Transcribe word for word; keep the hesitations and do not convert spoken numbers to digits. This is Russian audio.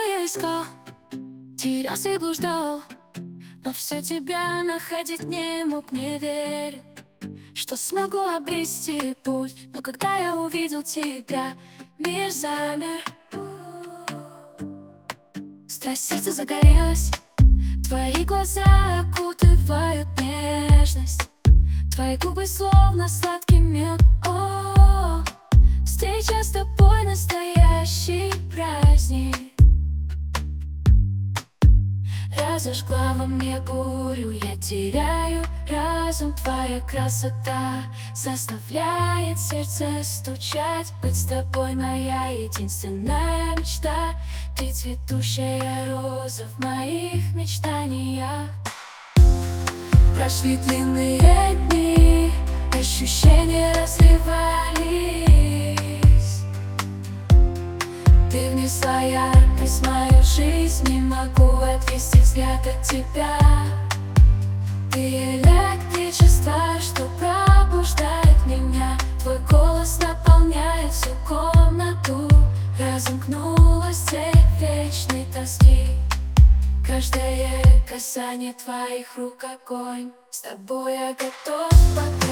я искал, терялся и блуждал, но все тебя находить не мог, не верил, что смогу обрести путь. Но когда я увидел тебя, мир замер. Страсть сердца загорелась, твои глаза окутывают нежность, твои губы словно сладкий мед. О, встреча с тобой настоящий праздник. Разожгла во мне бурю, я теряю разум. Твоя красота заставляет сердце стучать. Быть с тобой моя единственная мечта. Ты цветущая роза в моих мечтаниях. Прошли длинные дни, ощущения разливались. Ты внесла яркость в мою жизнь, не могу отвести взгляд от тебя. Ты электричество, что пробуждает меня. Твой голос наполняет всю комнату. Разомкнулась цепь вечной тоски. Каждое касание твоих рук огонь. С тобой я готов.